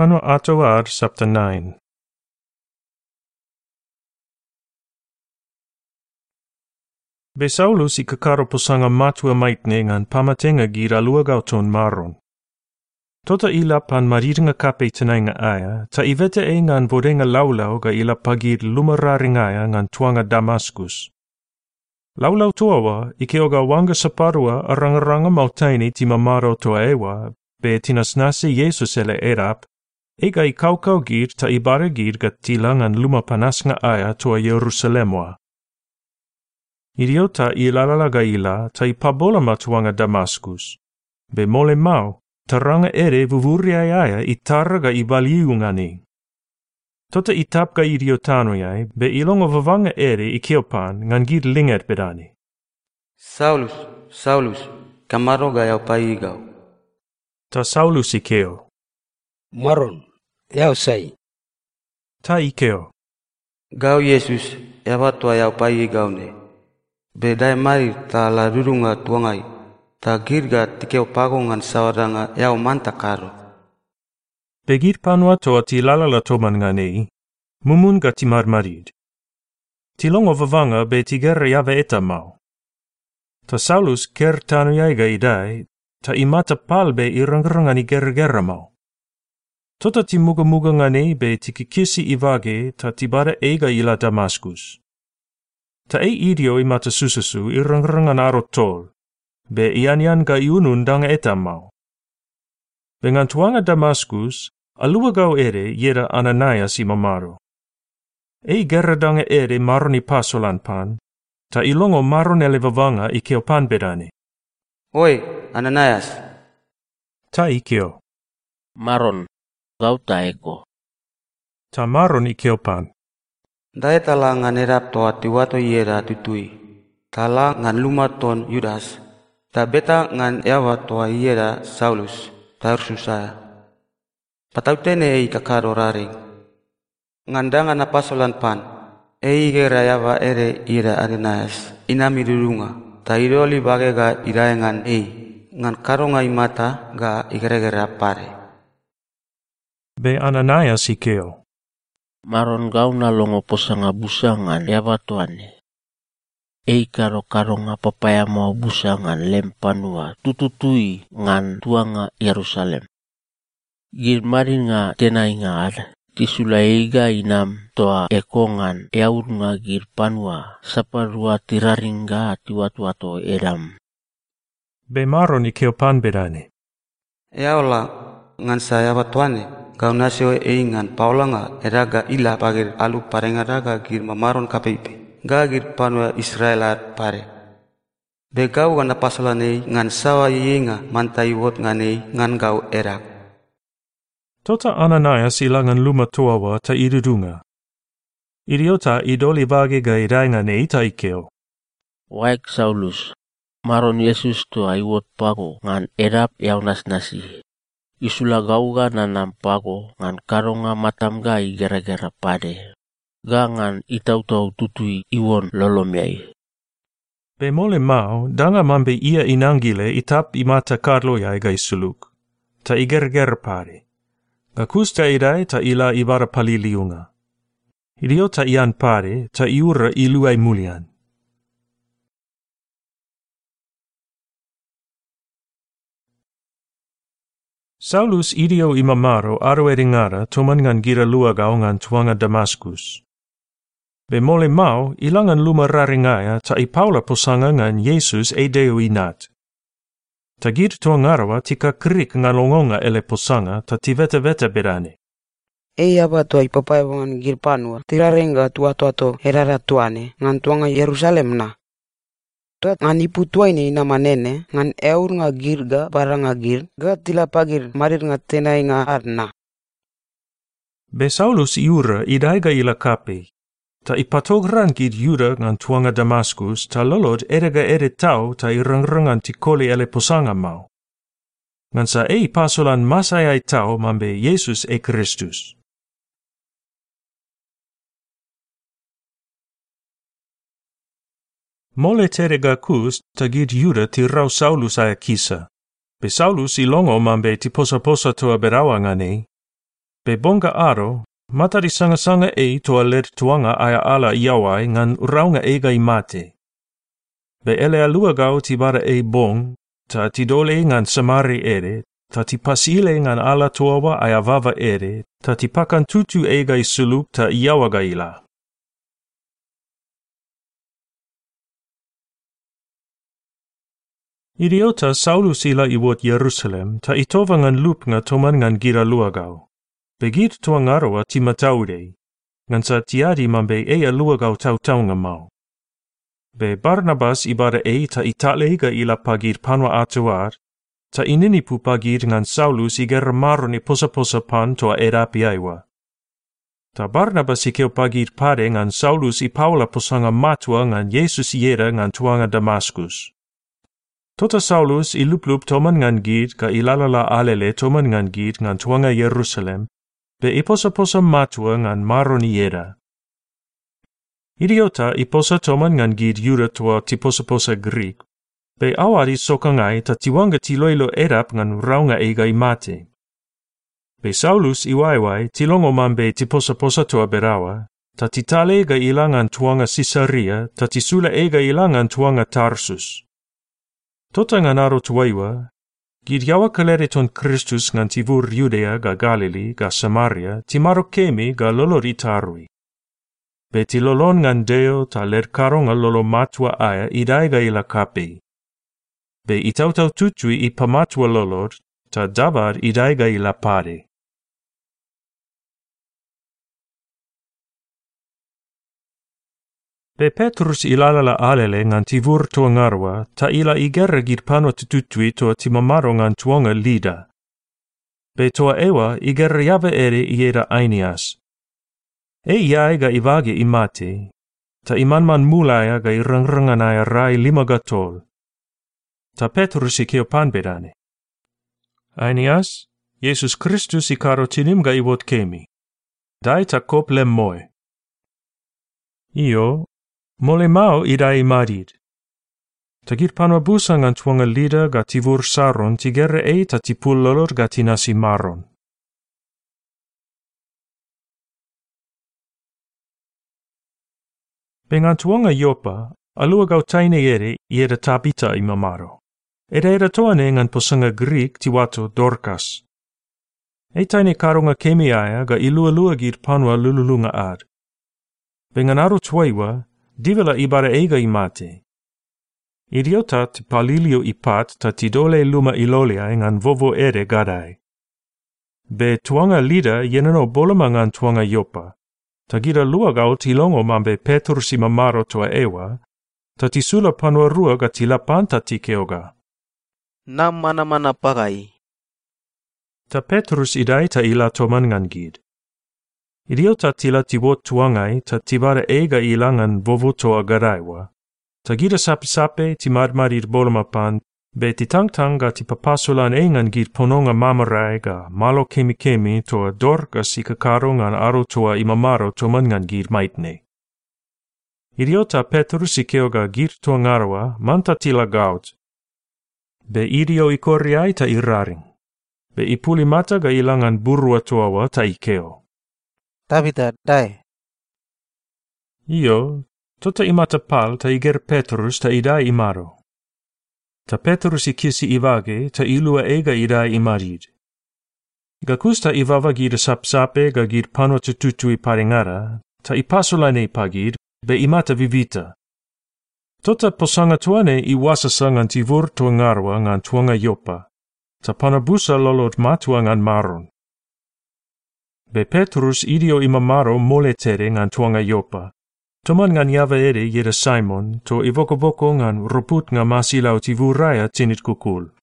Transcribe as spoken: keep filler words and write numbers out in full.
Pano ato ad chapter nine. Be Saulus i kakaro posanga matua maitne ngan pamatenga gira luagau ton maron. Tota ila pan mariringa kape tenainga aya, ta ivete e ngan vodenga laulau ga ila pagir lumararingaya ngan tuanga Damaskus. Laulau tuawa, ike oga wanga saparua arangaranga mautaini ti mamaro toa ewa, be tinasnasi Jesus ele erap, ega i kaukau gir ta ibare gir ga tilangan luma panasnga aya toa Yerusalemwa. Idiota i lalalaga ila ta i pabola matuanga Damaskus. Be mole mau, taranga ere vuvuri aya i taraga i baliungani. Tota i tapga idiotano yai, be ilongo vavanga ere i keopan ngan gir linget bedani. Saulus, Saulus, kamaro ga yau paigau. Ta Saulus i keo. Maron, yau sai. Ta i keo. Gau Yesus, yawatua yau paigau ne. Be dai mari ta la rurunga tuangai, ta girga tikeo pagongan sawaranga yau manta karo. Be gir panua toa ti lalala toman nganei, mumun ga ti marmarid. Tilongo vavanga be ti gerra yava eta mau. Ta Saulus ker tanu yaiga idai, ta imata pal be i rangrangani gerra-gerra mau. Tota ti muga-muga nganei be ti kikisi ivage ta ti bada eiga ila Damaskus. Ta e idio i mata susasu i rangrangan aro tol, be ian-ian ga iunun danga eta mau. Bengan tuanga Damaskus, alua gau ere yera Ananias i mamaro. E gerra danga ere maroni pasolan pan, ta ilongo maron ele vavanga i keo pan bedane. Oi, Ananias. Ta i keo. Maron, gau ta eko. Ta maron i keo pan. Dai tala ngan erap toa tiwato yera tutui. Tala ngan lumaton Yudas. Ta beta ngan yawa toa yera Saulus. Tarsusaya. Patautene ei kakaro raring. Ngandangan napasolan pan. Ei gera yawa ere ira Ananias. Inami durunga. Ta iroli bage ga iraengan ei. Ngan karonga imata ga igera-gera pare. Be Ananias i keo. Maron gau na longo posanga busangan yawa tuane. Ei karo-karo nga papaya mau busangan lempanua tututui ngan tuanga Yerusalem. Gir mari nga tenai nga ada. Tisula eiga inam toa ekongan eaur nga gir panua saparua tiraringga tiwatu-watu eram. Be maron i keo pan bedane. Yaola ngan saya watuane. Kau nasio e ngan paulanga eraga ila pagir alu parengaraga gir mamaron kapeipe. Ga gir panua Israelat pare. Be gau gana pasalane ngan sawa yenga mantai wot ngane ngan gau erak. Tota Ananias ilangan luma tuawa ta idudunga. Idiota idoli bage ga irainga ne ita ikeo. Waik Saulus, Maron Yesus to aiwot pago ngan erap yaunas nasi. Isula gauga nanam pago ngan karonga matam gai gara-gara pade. Ga ngan itau-tau tutui iwon lolomiai. Be mole mau, danga mambe ia inangile itap imata karlo yai gai suluk. Ta iger-ger pare. Ga kusta idai ta ila ibara paliliunga. Idiota ian pare ta iura iluai mulian. Saulus idio i mamaro aro eringara toman ngan gira luagau ngan tuanga Damaskus. Be mole mau ilangan luma raringaya ta i paula posanga ngan Jesus e deo inat. Ta gir tuangarawa tika krik ngan longonga ele posanga ta tivete-vete bedane. E aba toa i papaya ngan gir panua tirarenga tua-tuato herara tuane ngan tuanga Yerusalem na. Tot ngan ipu tuaini ina manene ngan eur nga gir ga barang nga gir ga tila pagir marir nga tenai nga arna. Be Saulus iura idai ga ila kape. Ta ipatogran gid Yuda ngan tuanga Damaskus ta lolod erega ere tau ta irangrangan tikoli ele posanga mau. Ngan sa e pasolan masayay tau mambe Jesus e Kristus. Mole terega kus tagid Yuda tirau Saulus aya kisa. Be Saulus ilongo mambe ti posa-posa toa berawa ngane. Be bonga aro, matari sanga-sanga e toa ler tuanga aya ala iawai ngan raunga ega i mate. Be ele alua gau ti bara e bong, ta ti dole ngan samari ere, ta ti pasile ngan ala tuawa aya vava ere, ta ti pakan tutu ega i suluk ta iawaga ila. Idiota Saulus ila iwot Yerusalem, ta itova ngan lup nga toman ngan gira luagau. Begit tua ngarawa ti mataude, ngan sa tiadi mambe ea luagau tau-tau nga mau. Be Barnabas ibara e ta italega ila pagir panwa atuar, ta ininipu pagir ngan Saulus iger maro ni posa-posa pan toa erapi aiwa. Ta Barnabas ikeo pagir pare ngan Saulus i Paula posanga matua ngan Yesus iera ngan tuanga Damaskus. Tota Saulus i lup-lup toman ngan gid ka ilalala alele toman ngan gid ngan tuanga Yerusalem, be i posa-posa matua ngan maro ni iera. Idiota i posa toman ngan gid yura toa ti posa-posa Greek, be awari sokangai ta tiwanga tiloilo erap ngan raunga ega i mate. Be Saulus i waiwai tilongo mambe ti posa-posa toa berawa, ta titale ega ilangan tuanga Sisaria, ta tisula ega ilangan tuanga Tarsus. Tota ngan aro tuaiwa, gid yawa kalere ton Kristus ngan tivur Judea ga Galili ga Samaria, ti maro kemi ga lolori tarui. Be ti lolon ngan Deo ta ler karonga lolo matua aya idai ga ila kapi. Be itautau tutui i pamatua lolor, ta dabar idai ga ila pare. Be Petrus ilalala alele ngan tivur toa ngarwa, ta ila igera gid pano tututui toa timamaro ngan tuanga Lida. Be toa ewa igera yave ere iera Ainias. E iai ga ivage imate, ta imanman mulaya ga irangranganaya rai lima gatol. Ta Petrus ikeo panbedane. Ainias, Yesus Kristus ikaro tinim ga iwot kemi. Dai ta kop lem moe. Io, mole mau idai marid. Tagir panwa busa ngan tuanga Lida ga tivur Saron tigere e ta tipul lolor ga tinasi maron. Bengan tuanga Yopa, alua gau taine ere iera Tabita i mamaro. Eda era toane ngan posanga Greek tiwato Dorcas. E taine karonga kemiaya ga ilua-lua gir panwa lululunga ad. Bengan aro tuaiwa, divela ibara ega imate. Idiota ti palilio ipat ta tidole luma ilolia ngan vovo ere gadai. Be tuanga Lida yenano bolama ngan tuanga Yopa. Ta gira luagau tilongo mambe Petrus i mamaro toa ewa, ta tisula panwa rua ga tilapanta tikeoga. Na mana-mana pagai. Ta Petrus idai ta ila toman ngan gid. Idiota tila tiwot tuangai ta tibara ega ilangan vovo toa garaiwa. Ta gira sapi-sape ti marmarir bolama pan, be titang-tang ga tipapasulan engan gid pononga mamarai ga malo kemi-kemi toa Dorcas i kakaro ngan aro toa imamaro toman ngan gid maitne. Idiota Petrus i keoga gid toa ngarawa manta tila gaut. Be idio i koriai ta iraring. Be ipuli mata ga ilangan burua toawa ta ikeo. Tabita, dai. Io, tota imata pal ta iger Petrus ta idai imaro. Ta Petrus i kisi ivage ta ilua ega idai imarid. Ga kusta ivava gid sapsape ga gid panwa tututui paringara, ta ipasulane pagid, be imata vivita. Tota posanga tuane i wasasa ngan tivur tua ngarwa ngan tuanga Yopa, ta panabusa lolot matua ngan maron. Be Petrus idio imamaro mole tere ngan tuanga Yopa, toman ngan yava ere yeda Simon, to ivoko-voko ngan roput nga masilau tivuraya tinit kukul.